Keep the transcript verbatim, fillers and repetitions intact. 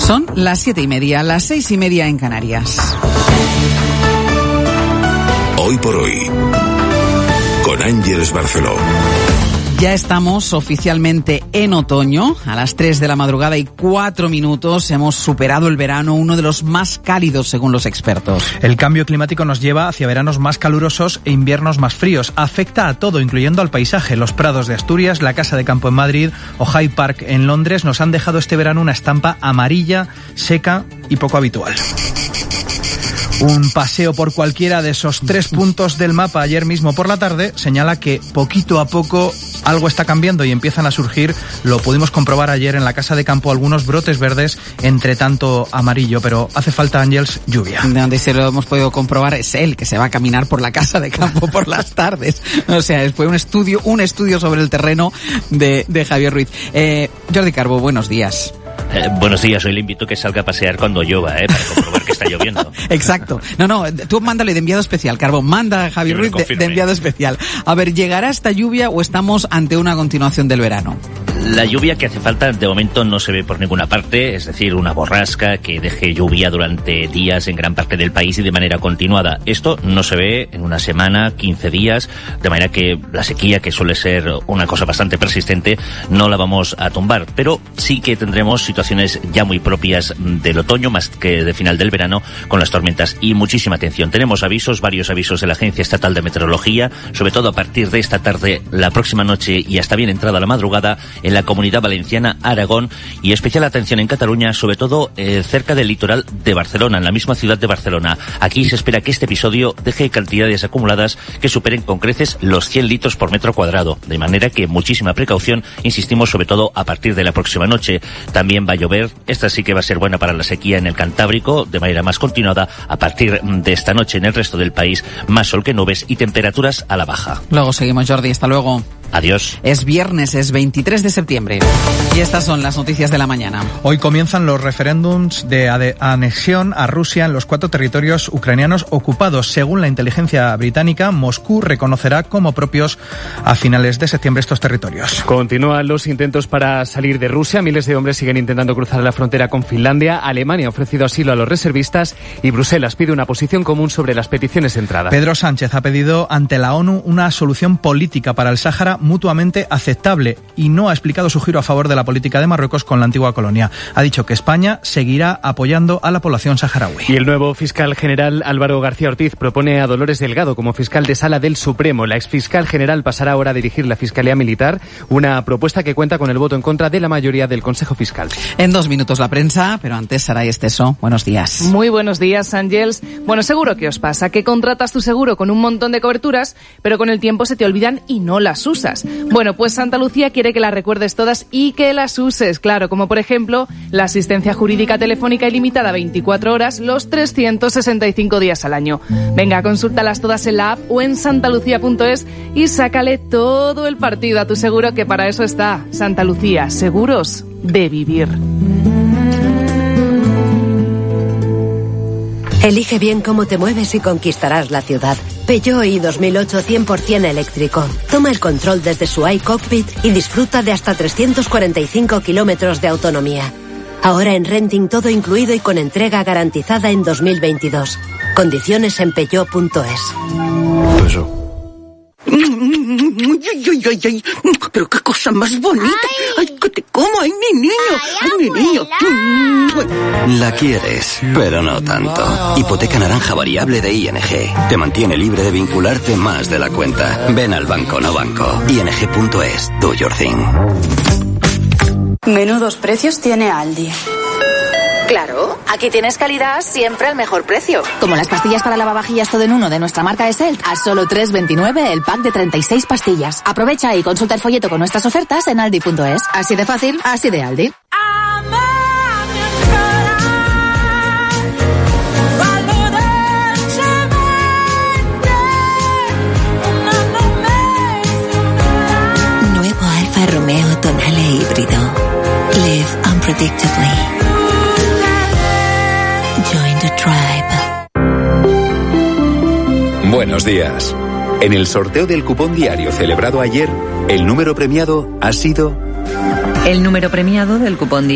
Son las siete y media, las seis y media en Canarias. Hoy por hoy, con Ángeles Barceló. Ya estamos oficialmente en otoño, a las tres de la madrugada y cuatro minutos. Hemos superado el verano, uno de los más cálidos según los expertos. El cambio climático nos lleva hacia veranos más calurosos e inviernos más fríos. Afecta a todo, incluyendo al paisaje. Los prados de Asturias, la Casa de Campo en Madrid o Hyde Park en Londres nos han dejado este verano una estampa amarilla, seca y poco habitual. Un paseo por cualquiera de esos tres puntos del mapa ayer mismo por la tarde señala que poquito a poco algo está cambiando y empiezan a surgir, lo pudimos comprobar ayer en la Casa de Campo, algunos brotes verdes entre tanto amarillo, pero hace falta, Ángels, lluvia. De donde se lo hemos podido comprobar es él, que se va a caminar por la Casa de Campo por las tardes. O sea, fue un estudio, un estudio sobre el terreno de, de Javier Ruiz. Eh, Jordi Carbo, buenos días. Eh, buenos días, hoy le invito a que salga a pasear cuando llueva, ¿eh? Para comprobar que está lloviendo. Exacto. No, no, tú mándale de enviado especial, Carbón, manda a Javier Ruiz de, de enviado especial. A ver, ¿llegará esta lluvia o estamos ante una continuación del verano? La lluvia que hace falta de momento no se ve por ninguna parte, es decir, una borrasca que deje lluvia durante días en gran parte del país y de manera continuada. Esto no se ve en una semana, quince días, de manera que la sequía, que suele ser una cosa bastante persistente, no la vamos a tumbar, pero sí que tendremos situaciones ya muy propias del otoño, más que de final del verano, con las tormentas y muchísima atención. Tenemos avisos, varios avisos de la Agencia Estatal de Meteorología, sobre todo a partir de esta tarde, la próxima noche y hasta bien entrada la madrugada, en la Comunidad Valenciana, Aragón, y especial atención en Cataluña, sobre todo eh, cerca del litoral de Barcelona, en la misma ciudad de Barcelona. Aquí se espera que este episodio deje cantidades acumuladas que superen con creces los cien litros por metro cuadrado, de manera que muchísima precaución, insistimos, sobre todo a partir de la próxima noche. También va a llover, esta sí que va a ser buena para la sequía en el Cantábrico, de manera más continuada a partir de esta noche. En el resto del país, más sol que nubes y temperaturas a la baja. Luego seguimos, Jordi, hasta luego. Adiós. Es viernes, es veintitrés de septiembre. Y estas son las noticias de la mañana. Hoy comienzan los referéndums de anexión a Rusia en los cuatro territorios ucranianos ocupados. Según la inteligencia británica, Moscú reconocerá como propios a finales de septiembre estos territorios. Continúan los intentos para salir de Rusia. Miles de hombres siguen intentando cruzar la frontera con Finlandia. Alemania ha ofrecido asilo a los reservistas y Bruselas pide una posición común sobre las peticiones de entrada. Pedro Sánchez ha pedido ante la ONU una solución política para el Sáhara mutuamente aceptable y no ha explicado su giro a favor de la política de Marruecos con la antigua colonia. Ha dicho que España seguirá apoyando a la población saharaui. Y el nuevo fiscal general Álvaro García Ortiz propone a Dolores Delgado como fiscal de sala del Supremo. La exfiscal general pasará ahora a dirigir la Fiscalía Militar, una propuesta que cuenta con el voto en contra de la mayoría del Consejo Fiscal. En dos minutos la prensa, pero antes Saray Esteso. Buenos días. Muy buenos días, Ángels. Bueno, seguro que os pasa que contratas tu seguro con un montón de coberturas, pero con el tiempo se te olvidan y no las usas. Bueno, pues Santa Lucía quiere que las recuerdes todas y que las uses, claro, como por ejemplo la asistencia jurídica telefónica ilimitada veinticuatro horas los trescientos sesenta y cinco días al año. Venga, consúltalas todas en la app o en santalucía punto es y sácale todo el partido a tu seguro, que para eso está. Santa Lucía, seguros de vivir. Elige bien cómo te mueves y conquistarás la ciudad. Peugeot i dos mil ocho cien por ciento eléctrico. Toma el control desde su iCockpit y disfruta de hasta trescientos cuarenta y cinco kilómetros de autonomía. Ahora en renting todo incluido y con entrega garantizada en dos mil veintidós. Condiciones en peugeot punto es. Peugeot. Ay, ay, ay, ay, pero qué cosa más bonita. Ay, ay, que te como, ay, mi niño, ay, mi niño. La quieres, pero no tanto. Hipoteca naranja variable de I N G. Te mantiene libre de vincularte más de la cuenta. Ven al banco, no banco. I N G punto es. Do your thing. Menudos precios tiene Aldi. Claro, aquí tienes calidad siempre al mejor precio. Como las pastillas para lavavajillas todo en uno de nuestra marca Eselt, a solo tres veintinueve el pack de treinta y seis pastillas. Aprovecha y consulta el folleto con nuestras ofertas en aldi punto es. Así de fácil, así de Aldi. Nuevo Alfa Romeo Tonale híbrido. Live unpredictably. Join the tribe. Buenos días. En el sorteo del cupón diario celebrado ayer, el número premiado ha sido... El número premiado del cupón diario